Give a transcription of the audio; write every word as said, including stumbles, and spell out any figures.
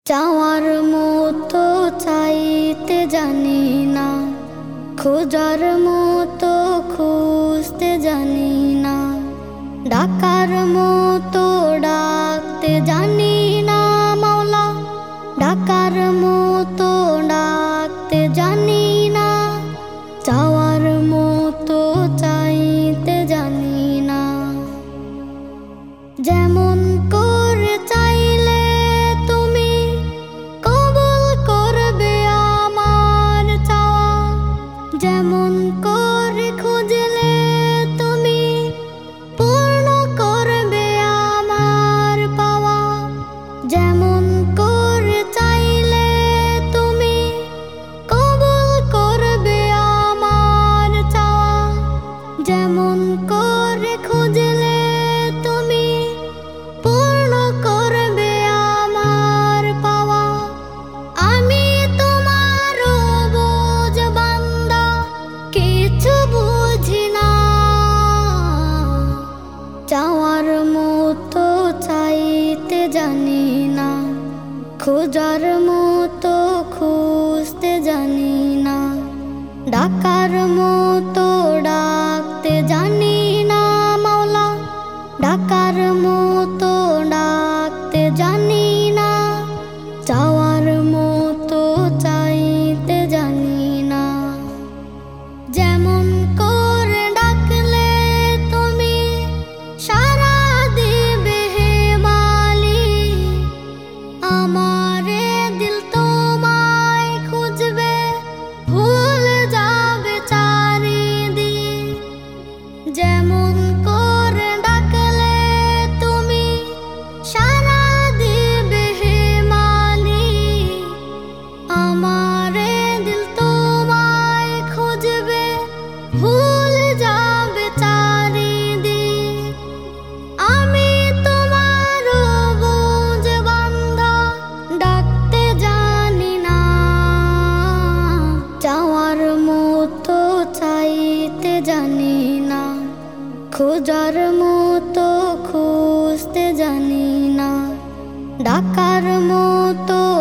চাওয়ার মতো চাইতে জানি না, খোঁজার মতো খুঁজতে জানি না, ডাকার মতো ডাকতে জানি না মাওলা, ডাকার মতো ডাকতে জানি না, চাওয়ার মতো চাইতে জানি না। যেমন করে চাইলে তুমি কবুল করবে আমার চাওয়া, যেমন করে খুঁজলে তুমি পূর্ণ করবে আমার পাওয়া, যেমন করে চাইলে তুমি কবুল করবে আমার চাওয়া, যেমন করে খুঁজলে তুমি পূর্ণ করবে আমার পাওয়া। আমি তোমার বোঝ বান্দা, কিছু বুঝি না, চাওয়ার মতো চাইতে জানি না, খোঁজার মতো খুঁজতে জানি না, ডাকার মতো ডাকতে জানি না মাওলা, ডাকার মতো ডাকতে জানি না, চাওয়ার মতো চাইতে জানি না। যেমন করে ডাকলে তুমি সাড়া দিবে হে মালিক, আমারে দিল তোমায় খুঁজবে, ভুলে যাবে চারিদিক। যেমন করে ডাকলে তুমি সাড়া দিবে হে মালিক, আমারে দিল তোমায় খুঁজবে, ভুলে যাবে চারিদিক। আমি তোমার বোঝ বান্দা, ডাকতে জানি না, চাওয়ার মতো চাইতে জানি না, খোঁজার মতো খুঁজতে জানি না, ডাকার মতো